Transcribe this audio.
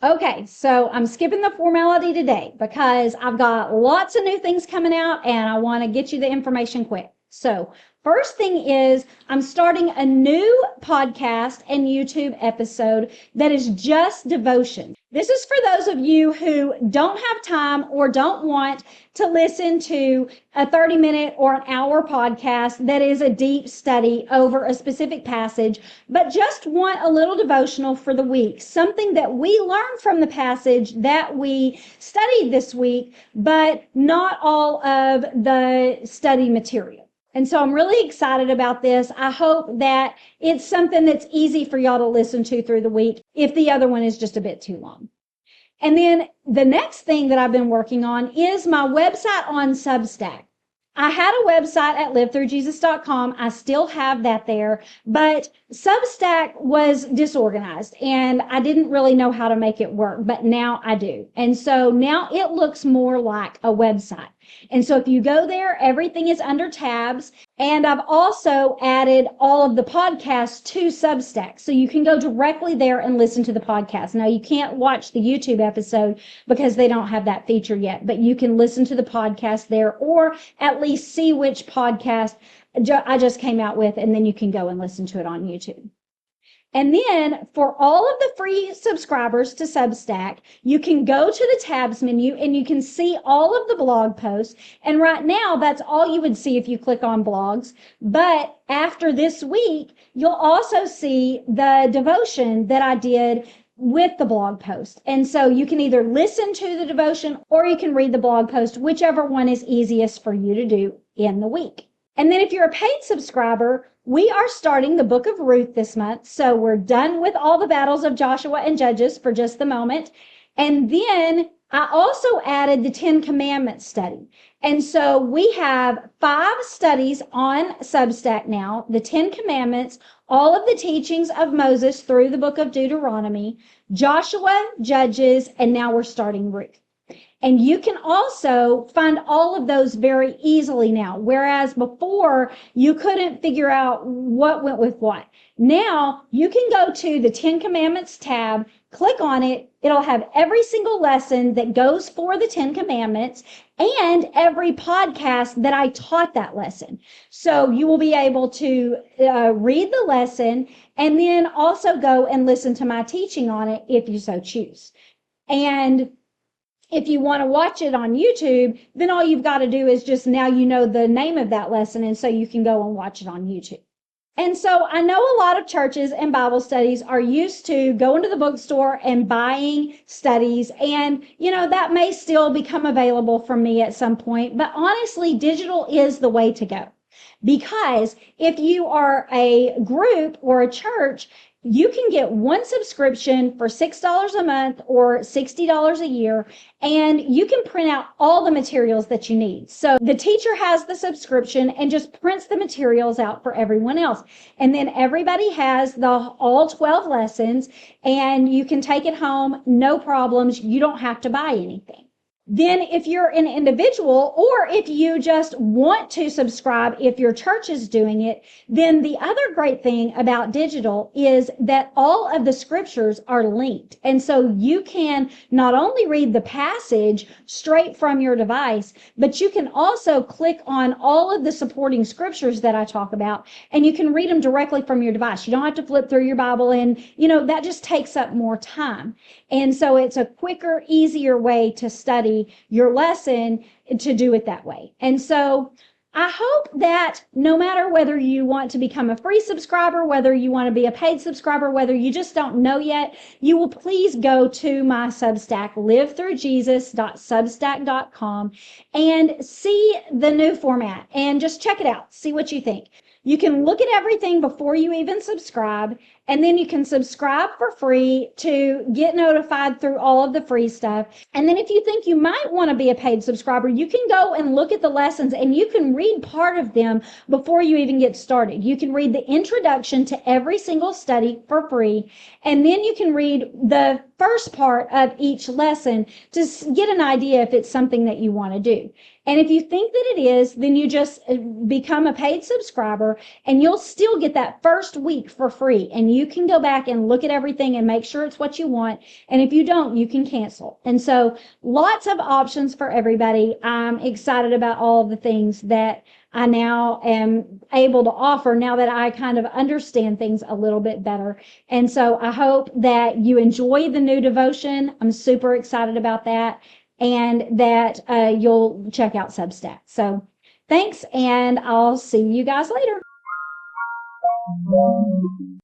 Okay, so I'm skipping the formality today because I've got lots of new things coming out and I want to get you the information quick. So, first thing is I'm starting a new podcast and YouTube episode that is just devotion. This is for those of you who don't have time or don't want to listen to a 30-minute or an hour podcast that is a deep study over a specific passage, but just want a little devotional for the week, something that we learned from the passage that we studied this week, but not all of the study material. And so I'm really excited about this. I hope that it's something that's easy for y'all to listen to through the week if the other one is just a bit too long. And then the next thing that I've been working on is my website on Substack. I had a website at livethroughjesus.com. I still have that there, but Substack was disorganized and I didn't really know how to make it work, but now I do. And so now it looks more like a website. And so if you go there, everything is under tabs. And I've also added all of the podcasts to Substack. So you can go directly there and listen to the podcast. Now, you can't watch the YouTube episode because they don't have that feature yet, but you can listen to the podcast there or at least see which podcast I just came out with, and then you can go and listen to it on YouTube. And then for all of the free subscribers to Substack, you can go to the tabs menu and you can see all of the blog posts. And right now, that's all you would see if you click on blogs. But after this week, you'll also see the devotion that I did with the blog post. And so you can either listen to the devotion or you can read the blog post, whichever one is easiest for you to do in the week. And then if you're a paid subscriber, we are starting the book of Ruth this month. So we're done with all the battles of Joshua and Judges for just the moment. And then I also added the 10 Commandments study. And so we have 5 studies on Substack now, the 10 Commandments, all of the teachings of Moses through the book of Deuteronomy, Joshua, Judges, and now we're starting Ruth. And you can also find all of those very easily now, whereas before you couldn't figure out what went with what. Now you can go to the 10 Commandments tab, click on it. It'll have every single lesson that goes for the 10 Commandments and every podcast that I taught that lesson. So you will be able to read the lesson and then also go and listen to my teaching on it if you so choose. And if you want to watch it on YouTube, then all you've got to do is just now you know the name of that lesson, and so you can go and watch it on YouTube. And so I know a lot of churches and Bible studies are used to going to the bookstore and buying studies, and that may still become available for me at some point, but honestly, digital is the way to go. Because if you are a group or a church, you can get one subscription for $6 a month or $60 a year, and you can print out all the materials that you need. So the teacher has the subscription and just prints the materials out for everyone else. And then everybody has all 12 lessons, and you can take it home, no problems. You don't have to buy anything. Then if you're an individual or if you just want to subscribe, if your church is doing it, then the other great thing about digital is that all of the scriptures are linked. And so you can not only read the passage straight from your device, but you can also click on all of the supporting scriptures that I talk about, and you can read them directly from your device. You don't have to flip through your Bible, and that just takes up more time. And so it's a quicker, easier way to study your lesson, to do it that way. And so I hope that no matter whether you want to become a free subscriber, whether you want to be a paid subscriber, whether you just don't know yet, you will please go to my Substack, livethroughjesus.substack.com, and see the new format and just check it out. See what you think. You can look at everything before you even subscribe, and then you can subscribe for free to get notified through all of the free stuff. And then if you think you might want to be a paid subscriber, you can go and look at the lessons, and you can read part of them before you even get started. You can read the introduction to every single study for free, and then you can read the first part of each lesson to get an idea if it's something that you want to do. And if you think that it is, then you just become a paid subscriber and you'll still get that first week for free. And you can go back and look at everything and make sure it's what you want. And if you don't, you can cancel. And so lots of options for everybody. I'm excited about all of the things that I now am able to offer now that I kind of understand things a little bit better. And so I hope that you enjoy the new devotion. I'm super excited about that, and that you'll check out Substack. So thanks, and I'll see you guys later.